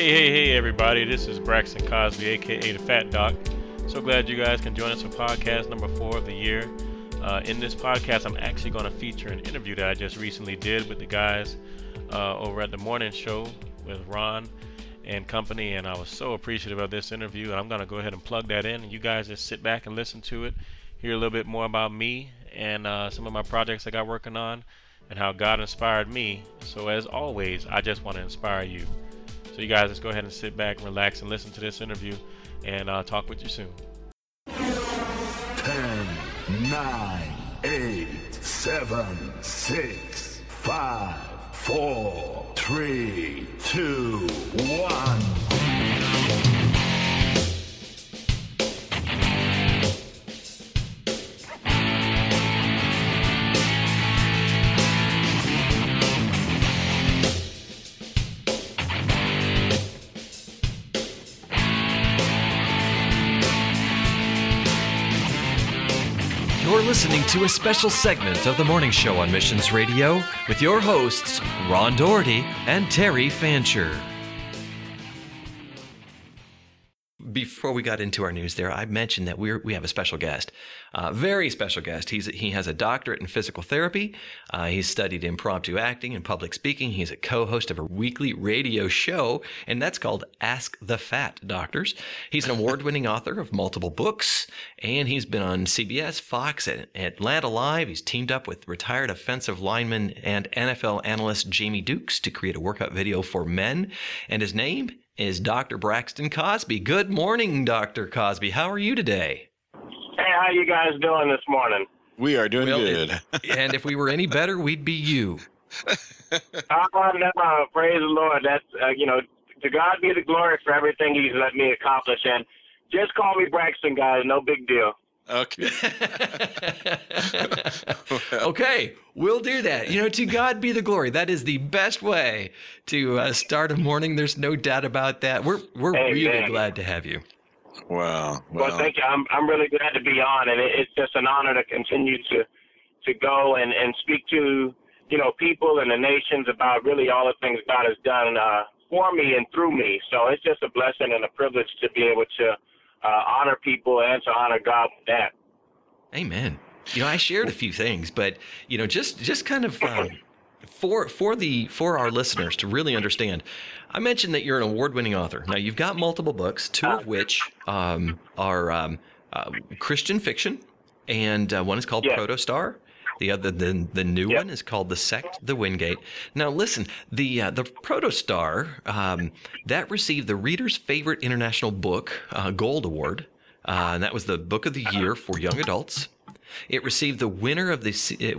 Hey, everybody. This is Braxton Cosby, aka The Fat Doc. So glad you guys can join us for podcast number 4 of the year. In this podcast, I'm actually going to feature an interview that I just recently did with the guys over at the morning show with Ron and company, and I was so appreciative of this interview, and I'm going to go ahead and plug that in, and you guys just sit back and listen to it, hear a little bit more about me and some of my projects I got working on, and how God inspired me. So as always, I just want to inspire you. So you guys just go ahead and sit back, relax, and listen to this interview, and I'll talk with you soon. 10, 9, 8, 7, 6, 5, 4, 3, 2, 1. You're listening to a special segment of The Morning Show on Missions Radio with your hosts, Ron Doherty and Terry Fancher. Before we got into our news there, I mentioned that we have a special guest, very special guest. He has a doctorate in physical therapy. He's studied impromptu acting and public speaking. He's a co-host of a weekly radio show, and that's called Ask the Fat Doctors. He's an award-winning author of multiple books, and he's been on CBS, Fox, and Atlanta Live. He's teamed up with retired offensive lineman and NFL analyst Jamie Dukes to create a workout video for men, and his name is Dr. Braxton Cosby. Good morning, Dr. Cosby. How are you today? Hey, how you guys doing this morning? We are doing good. And if we were any better, we'd be you. No, praise the Lord. That's, to God be the glory for everything He's let me accomplish. And just call me Braxton, guys. No big deal. Okay. Okay, we'll do that. To God be the glory. That is the best way to start a morning. There's no doubt about that. We're really glad to have you. Wow. Well, thank you. I'm really glad to be on, and it's just an honor to continue to go and speak to people and the nations about really all the things God has done for me and through me. So it's just a blessing and a privilege to be able to honor people and to honor God with that. Amen. I shared a few things, but just kind of for our listeners to really understand, I mentioned that you're an award-winning author. Now you've got multiple books, two of which are Christian fiction, and one is called Protostar. The new one is called The Sect, The Wingate. Now, listen, the Protostar, that received the Reader's Favorite International Book Gold Award, and that was the book of the year for young adults. It received the winner of the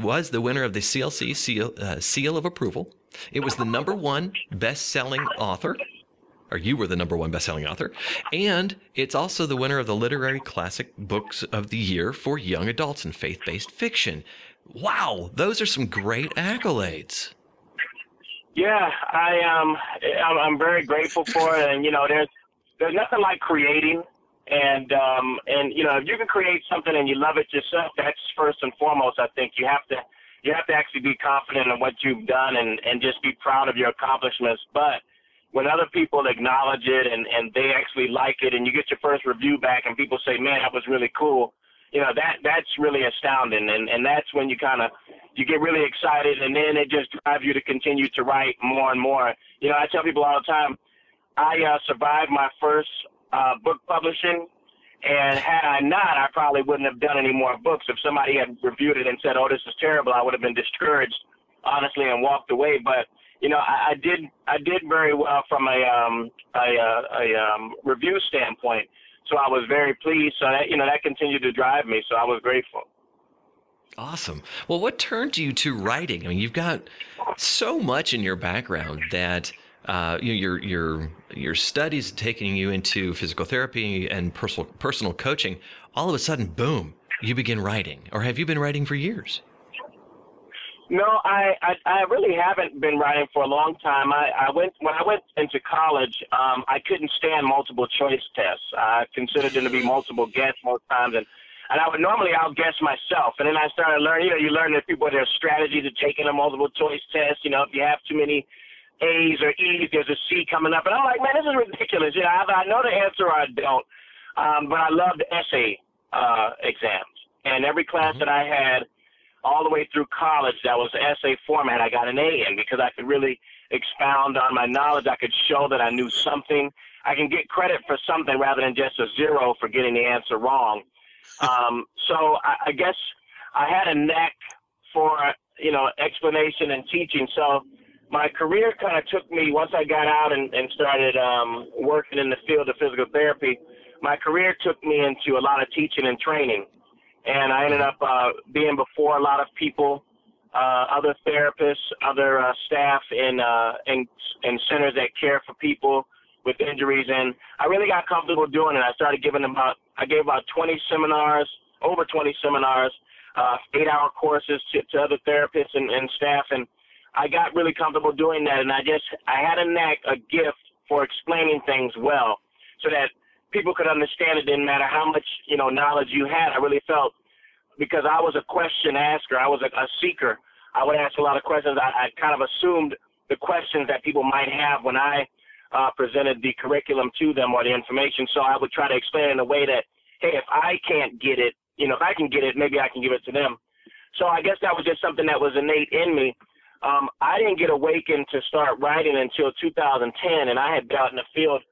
CLC Seal of Approval. It was the number one best-selling author. Or you were the number one best-selling author, and it's also the winner of the Literary Classic Books of the Year for young adults in faith-based fiction. Wow, those are some great accolades. Yeah, I'm very grateful for it, and there's nothing like creating, and if you can create something and you love it yourself, that's first and foremost. I think you have to actually be confident in what you've done and just be proud of your accomplishments, but when other people acknowledge it and they actually like it, and you get your first review back and people say, man, that was really cool, that's really astounding. And that's when you get really excited, and then it just drives you to continue to write more and more. I tell people all the time, I survived my first book publishing, and had I not, I probably wouldn't have done any more books. If somebody had reviewed it and said, oh, this is terrible, I would have been discouraged, honestly, and walked away. But I did very well from a review standpoint, so I was very pleased. So that continued to drive me. So I was grateful. Awesome. Well, what turned you to writing? I mean, you've got so much in your background that your studies taking you into physical therapy and personal coaching. All of a sudden, boom, you begin writing. Or have you been writing for years? No, I really haven't been writing for a long time. When I went into college, I couldn't stand multiple choice tests. I considered them to be multiple guess most times, and I would normally outguess myself. And then I started learning. You learn that there's strategy to taking a multiple choice test. If you have too many A's or E's, there's a C coming up. And I'm like, man, this is ridiculous. You know, either I know the answer or I don't. But I loved essay exams. And every class that I had all the way through college that was essay format, I got an A in because I could really expound on my knowledge. I could show that I knew something. I can get credit for something rather than just a 0 for getting the answer wrong. So I guess I had a knack for, you know, explanation and teaching. So my career kind of took me, once I got out and started working in the field of physical therapy, my career took me into a lot of teaching and training. And I ended up being before a lot of people, other therapists, other staff in centers that care for people with injuries. And I really got comfortable doing it. I started giving I gave about 20 seminars, over 20 seminars, 8-hour courses to other therapists and staff. And I got really comfortable doing that. And I had a knack, a gift for explaining things well so that people could understand it. Didn't matter how much, you know, knowledge you had. I really felt, because I was a question asker, I was a seeker, I would ask a lot of questions. I kind of assumed the questions that people might have when I presented the curriculum to them or the information. So I would try to explain it in a way that, hey, if I can't get it, you know, if I can get it, maybe I can give it to them. So I guess that was just something that was innate in me. I didn't get awakened to start writing until 2010, and I had been out in the field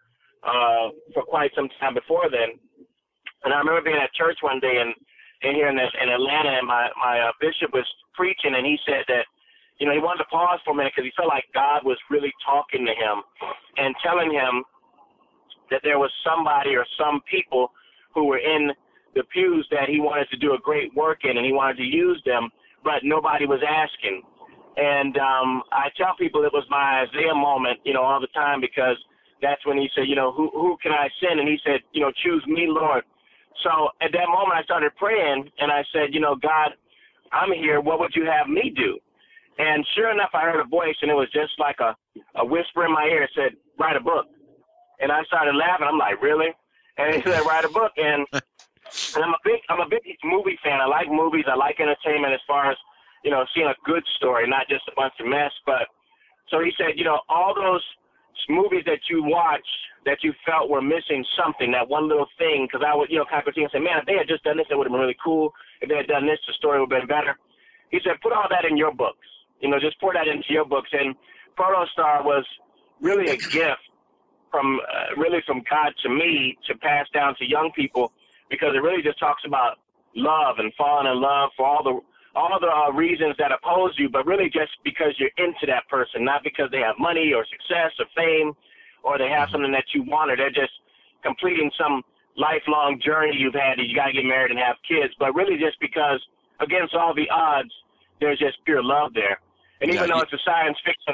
for quite some time before then. And I remember being at church one day in Atlanta, and my bishop was preaching, and he said that, you know, he wanted to pause for a minute because he felt like God was really talking to him and telling him that there was somebody or some people who were in the pews that he wanted to do a great work in, and he wanted to use them, but nobody was asking. And I tell people it was my Isaiah moment, you know, all the time, because that's when he said, you know, who can I send? And he said, you know, choose me, Lord. So at that moment I started praying, and I said, you know, God, I'm here. What would you have me do? And sure enough, I heard a voice, and it was just like a whisper in my ear. It said, write a book. And I started laughing. I'm like, really? And he said, write a book. And I'm a big movie fan. I like movies. I like entertainment as far as, you know, seeing a good story, not just a bunch of mess. But so he said, you know, all those movies that you watched that you felt were missing something, that one little thing, because I would, you know, kind of critique and say, man, if they had just done this, it would have been really cool. If they had done this, the story would have been better. He said, put all that in your books. You know, just pour that into your books. And Protostar was really a gift from God to me to pass down to young people, because it really just talks about love and falling in love for all the reasons that oppose you, but really just because you're into that person, not because they have money or success or fame, or they have something that you want, or they're just completing some lifelong journey you've had that you got to get married and have kids, but really just because against all the odds, there's just pure love there. And even though it's a science fiction,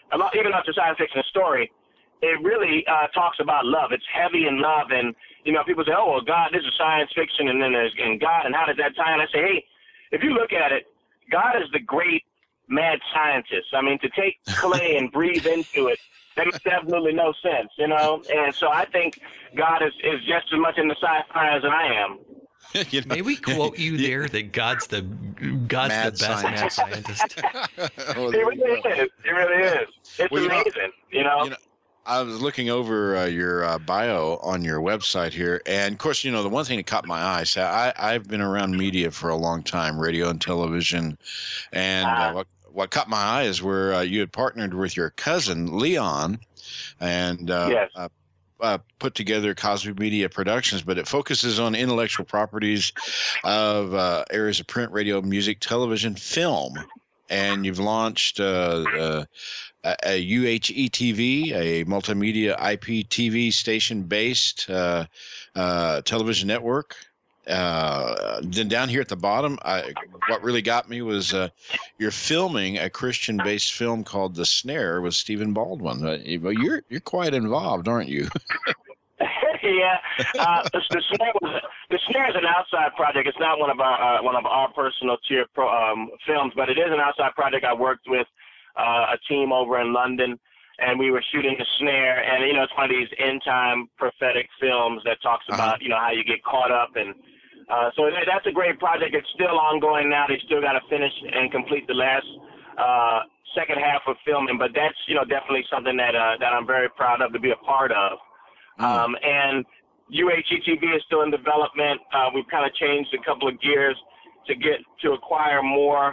story, it really talks about love. It's heavy in love, and you know, people say, "Oh, well, God, this is science fiction," and then there's God, and how does that tie in? I say, hey, if you look at it, God is the great mad scientist. I mean, to take clay and breathe into it, that makes absolutely no sense, you know. And so I think God is just as much in the sci-fi as I am. You know, May we quote you there that God's the best mad scientist? Well, It really is. It really is. It's Well, amazing, you know. I was looking over your bio on your website here, and of course, you know, the one thing that caught my eye. So I've been around media for a long time, radio and television, and what caught my eye is where you had partnered with your cousin Leon, and Yes. Put together Cosby Media Productions, but it focuses on intellectual properties of areas of print, radio, music, television, film. And you've launched a UHE-TV, a multimedia IPTV station-based television network. Then down here at the bottom, what really got me was you're filming a Christian-based film called The Snare with Stephen Baldwin. You're quite involved, aren't you? Yeah, the Snare is an outside project. It's not one of our personal tier films, but it is an outside project. I worked with a team over in London, and we were shooting The Snare. And you know, it's one of these end time prophetic films that talks about you know, how you get caught up, and so that's a great project. It's still ongoing now. They still got to finish and complete the last second half of filming, but that's, definitely something that I'm very proud of to be a part of. And UHETV is still in development. We've kind of changed a couple of gears to acquire more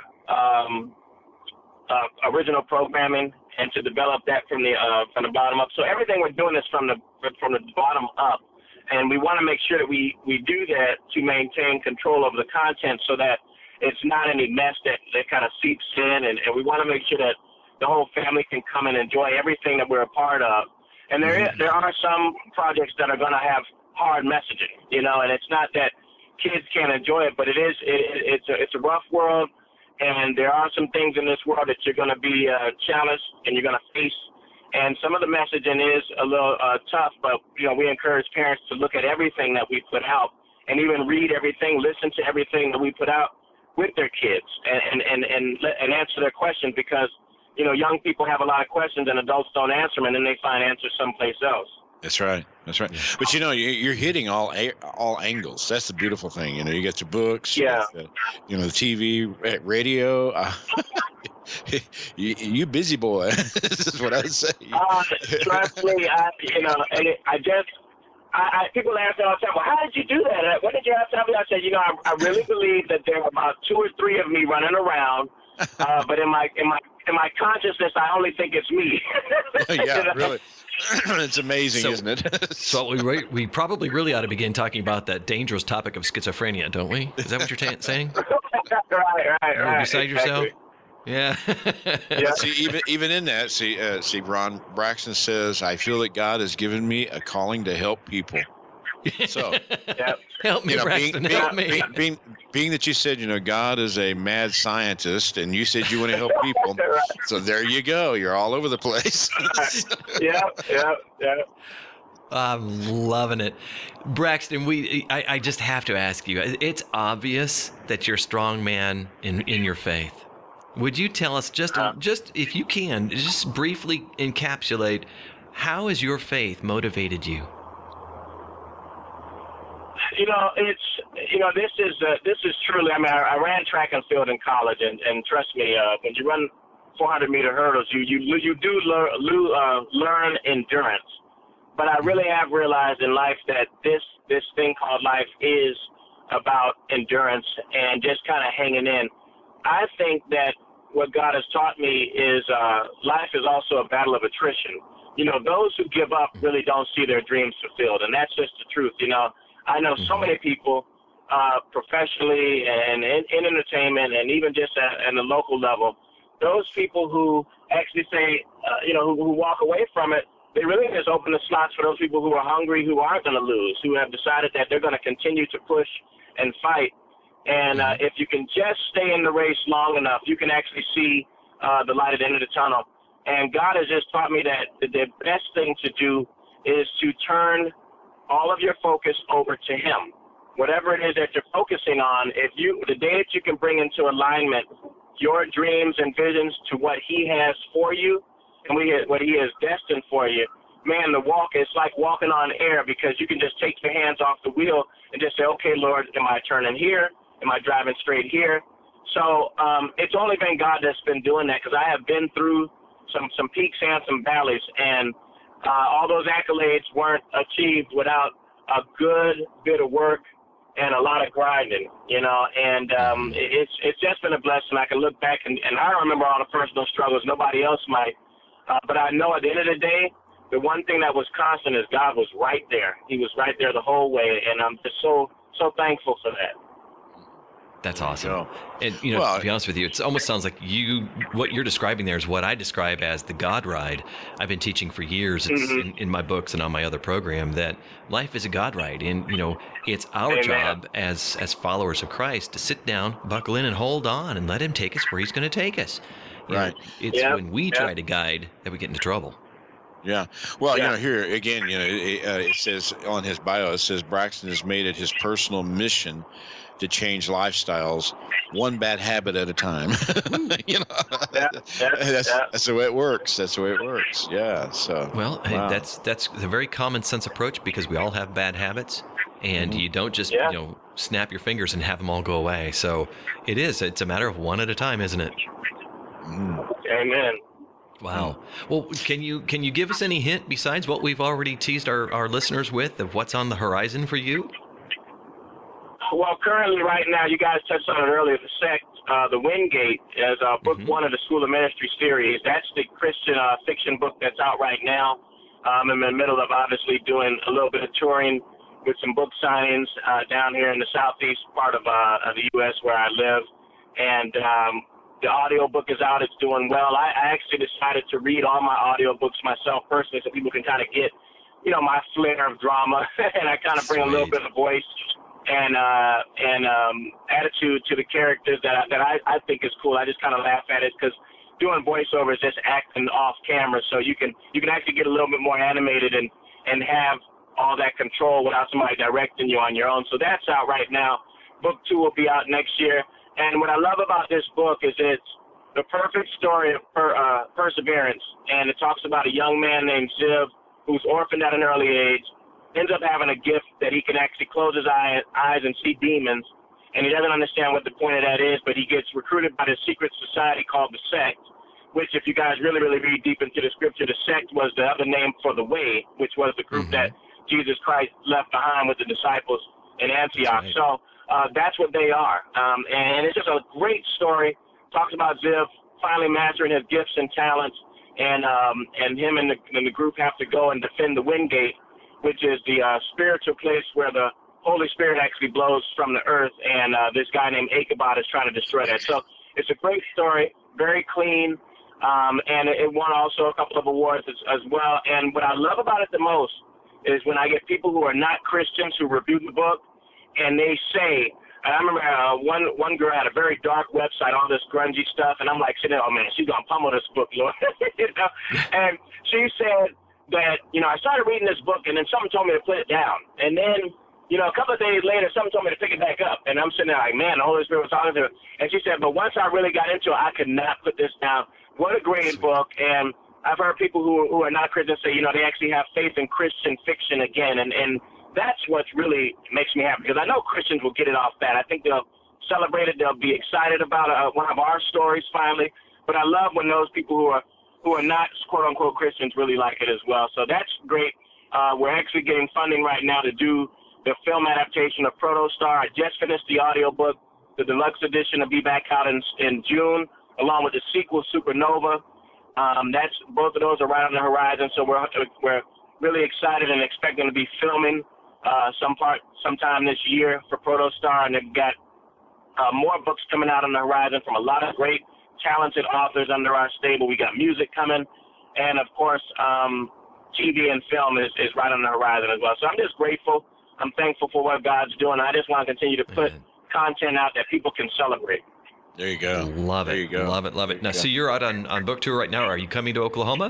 original programming and to develop that from the bottom up. So everything we're doing is from the bottom up, and we want to make sure that we do that to maintain control over the content so that it's not any mess that kind of seeps in, and we want to make sure that the whole family can come and enjoy everything that we're a part of. And there are some projects that are going to have hard messaging, and it's not that kids can't enjoy it, but it's a rough world, and there are some things in this world that you're going to be challenged and you're going to face. And some of the messaging is a little tough, but we encourage parents to look at everything that we put out and even read everything, listen to everything that we put out with their kids, and answer their questions, because young people have a lot of questions and adults don't answer them, and then they find answers someplace else. That's right. That's right. But you're hitting all angles. That's the beautiful thing. You got your books. Yeah. The TV, radio. You busy boy. This is what I would say. Trust me. People ask me all the time, well, how did you do that? What did you have to do? I said, I really believe that there are about 2 or 3 of me running around, but in my consciousness, I only think it's me. Yeah, really. It's amazing, isn't it? So we probably really ought to begin talking about that dangerous topic of schizophrenia, don't we? Is that what you're saying? Right. You're beside yourself? Yeah. Yeah. See, even in that, see, Ron Braxton says, I feel that God has given me a calling to help people. So, help me, Braxton, help me. Being that you said, God is a mad scientist, and you said you want to help people, so there you go. You're all over the place. Yeah. I'm loving it. Braxton, I just have to ask you, it's obvious that you're a strong man in your faith. Would you tell us, just if you can, just briefly encapsulate, how has your faith motivated you? This is truly, I ran track and field in college, and trust me, when you run 400-meter hurdles, you do learn endurance. But I really have realized in life that this thing called life is about endurance and just kind of hanging in. I think that what God has taught me is life is also a battle of attrition. Those who give up really don't see their dreams fulfilled, and that's just the truth. I know so many people professionally and in entertainment and even just at the local level, those people who actually say, who walk away from it, they really just open the slots for those people who are hungry, who aren't going to lose, who have decided that they're going to continue to push and fight. And if you can just stay in the race long enough, you can actually see the light at the end of the tunnel. And God has just taught me that the best thing to do is to turn all of your focus over to Him. Whatever it is that you're focusing on, the day that you can bring into alignment your dreams and visions to what He has for you and what He has destined for you, man, the walk is like walking on air, because you can just take your hands off the wheel and just say, okay, Lord, am I turning here? Am I driving straight here? So it's only been God that's been doing that, because I have been through some peaks and some valleys, and all those accolades weren't achieved without a good bit of work and a lot of grinding, and it's just been a blessing. I can look back and I remember all the personal struggles. Nobody else might. But I know at the end of the day, the one thing that was constant is God was right there. He was right there the whole way, and I'm just so thankful for that. That's awesome. And, to be honest with you, it almost sounds like what you're describing there is what I describe as the God ride. I've been teaching for years. It's in my books and on my other program that life is a God ride. And, it's our job as followers of Christ to sit down, buckle in, and hold on and let Him take us where He's going to take us. Right. It's when we try to guide that we get into trouble. Yeah. Well, here again, it says on his bio, it says Braxton has made it his personal mission to change lifestyles one bad habit at a time. That's the way it works. That's the way it works. Yeah. So that's a very common sense approach, because we all have bad habits, and you don't just snap your fingers and have them all go away. So it's a matter of one at a time, isn't it? Amen. Wow. Well, can you give us any hint besides what we've already teased our listeners with of what's on the horizon for you? Well, currently, right now, you guys touched on it earlier, the sect, the Wingate, as book one of the School of Ministry series. That's the Christian fiction book that's out right now. I'm in the middle of obviously doing a little bit of touring with some book signings down here in the southeast part of the U.S. where I live. And the audio book is out. It's doing well. I actually decided to read all my audio books myself personally so people can kind of get, my flair of drama. And I kind of bring a little bit of voice and attitude to the characters that I think is cool. I just kind of laugh at it because doing voiceover is just acting off camera, so you can actually get a little bit more animated and have all that control without somebody directing you on your own. So that's out right now. Book 2 will be out next year. And what I love about this book is it's the perfect story of perseverance, and it talks about a young man named Ziv who's orphaned at an early age, ends up having a gift that he can actually close his eyes and see demons, and he doesn't understand what the point of that is, but he gets recruited by this secret society called the Sect, which if you guys really, really read deep into the scripture, the Sect was the other name for the Way, which was the group that Jesus Christ left behind with the disciples in Antioch. Right. So that's what they are. And it's just a great story. Talks about Ziv finally mastering his gifts and talents, and him and the group have to go and defend the Wingate, which is the spiritual place where the Holy Spirit actually blows from the earth, and this guy named Ichabod is trying to destroy that. So it's a great story, very clean, and it won also a couple of awards as well. And what I love about it the most is when I get people who are not Christians who review the book, and they say, and I remember one girl had a very dark website, all this grungy stuff, and I'm like sitting there, oh man, she's gonna pummel this book, Lord. And she said that, I started reading this book, and then something told me to put it down. And then, a couple of days later, something told me to pick it back up. And I'm sitting there like, man, the Holy Spirit was talking to her. And she said, but once I really got into it, I could not put this down. What a great book. And I've heard people who are not Christians say, they actually have faith in Christian fiction again. And that's what really makes me happy, because I know Christians will get it off bat. I think they'll celebrate it. They'll be excited about one of our stories finally. But I love when those people who are not quote-unquote Christians really like it as well. So that's great. We're actually getting funding right now to do the film adaptation of Protostar. I just finished the audiobook. The deluxe edition will be back out in June, along with the sequel, Supernova. Both of those are right on the horizon. So we're really excited and expecting to be filming sometime this year for Protostar. And they've got more books coming out on the horizon from a lot of great talented authors under our stable. We got music coming, and of course, TV and film is right on the horizon as well. So I'm just grateful. I'm thankful for what God's doing. I just want to continue to put content out that people can celebrate. There you go. Love it. There you go. Love it. Now, so you're out on book tour right now. Are you coming to Oklahoma?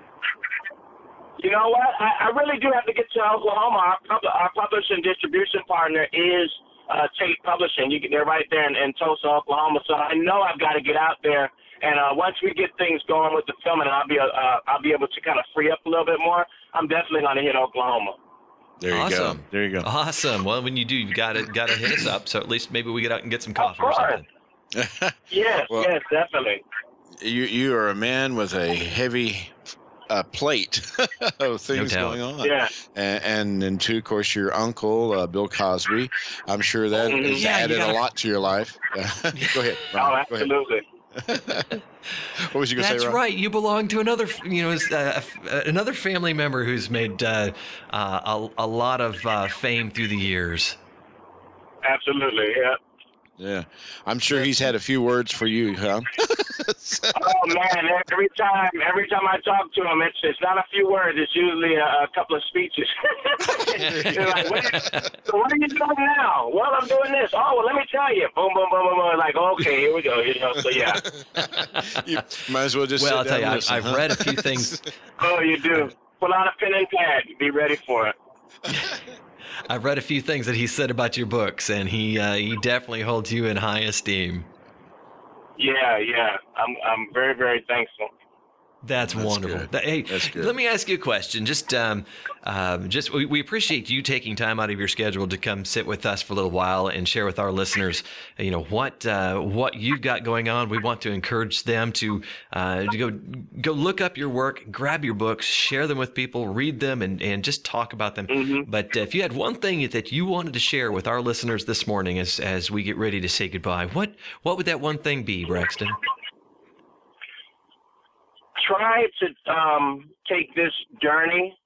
You know what? I really do have to get to Oklahoma. Our publishing distribution partner is Tate Publishing. They're right there in Tulsa, Oklahoma. So I know I've got to get out there. And once we get things going with the filming, I'll be able to kind of free up a little bit more. I'm definitely going to hit Oklahoma. There you go. There you go. Awesome. Well, when you do, you've got to hit us up. So at least maybe we get out and get some coffee or something. Yes, definitely. You are a man with a heavy plate of things going on. Yeah. And then too, of course, your uncle, Bill Cosby. I'm sure that has added a lot to your life. Go ahead, Ron. Oh, absolutely. What was you going to say, Ron? That's right. You belong to another, another family member who's made a lot of fame through the years. Absolutely, yeah. Yeah, I'm sure he's had a few words for you, huh? Oh man, every time I talk to him, it's not a few words. It's usually a couple of speeches. They're like, so what are you doing now? Well, I'm doing this. Oh, well, let me tell you. Boom, boom, boom, boom, boom. Like, okay, here we go. So yeah. You might as well just. Well, I'll tell you, listen, I've read a few things. Oh, you do. Pull out a pen and pad. Be ready for it. I've read a few things that he said about your books, and he definitely holds you in high esteem. Yeah. I'm very, very thankful. That's wonderful. Good. Hey, That's good. let me ask you a question. We appreciate you taking time out of your schedule to come sit with us for a little while and share with our listeners, what you've got going on. We want to encourage them to go look up your work, grab your books, share them with people, read them, and just talk about them. Mm-hmm. But if you had one thing that you wanted to share with our listeners this morning as we get ready to say goodbye, what would that one thing be, Braxton? Try to take this journey,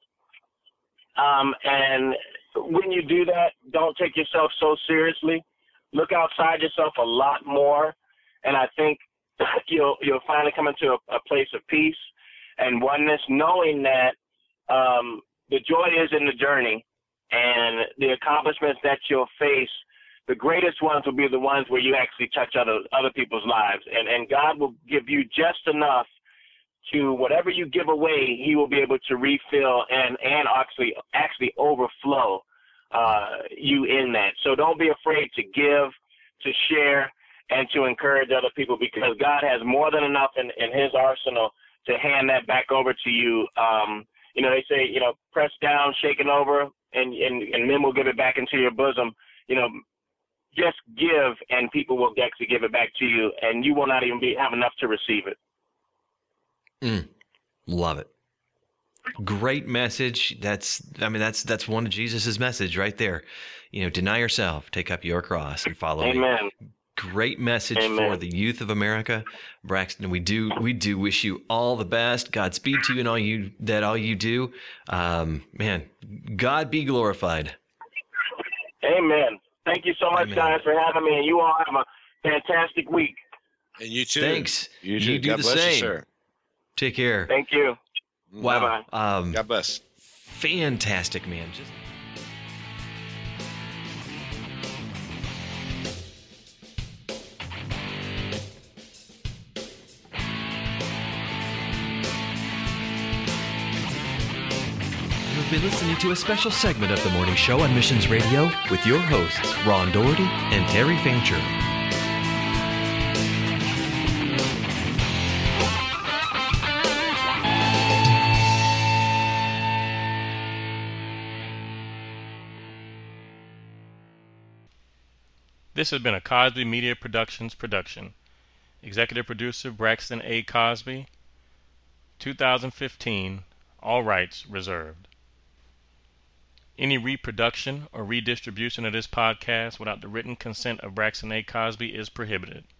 and when you do that, don't take yourself so seriously. Look outside yourself a lot more, and I think you'll finally come into a place of peace and oneness, knowing that the joy is in the journey, and the accomplishments that you'll face, the greatest ones will be the ones where you actually touch other people's lives, and God will give you just enough to whatever you give away, He will be able to refill and actually overflow you in that. So don't be afraid to give, to share, and to encourage other people, because God has more than enough in His arsenal to hand that back over to you. They say, press down, shaken over, and men will give it back into your bosom. Just give, and people will actually give it back to you, and you will not even have enough to receive it. Love it. Great message. That's one of Jesus's message right there. Deny yourself, take up your cross, and follow me. Amen. Great message for the youth of America, Braxton. We do wish you all the best. Godspeed to you and all you do. Man, God be glorified. Amen. Thank you so much, guys, for having me, and you all have a fantastic week. And you too. Thanks. You too. do God the bless same. you, sir. Take care. Thank you. Wow. Bye-bye. God bless. Fantastic, man. You've been listening to a special segment of The Morning Show on Missions Radio with your hosts, Ron Doherty and Terry Fancher. This has been a Cosby Media Productions production. Executive producer Braxton A. Cosby. 2015. All rights reserved. Any reproduction or redistribution of this podcast without the written consent of Braxton A. Cosby is prohibited.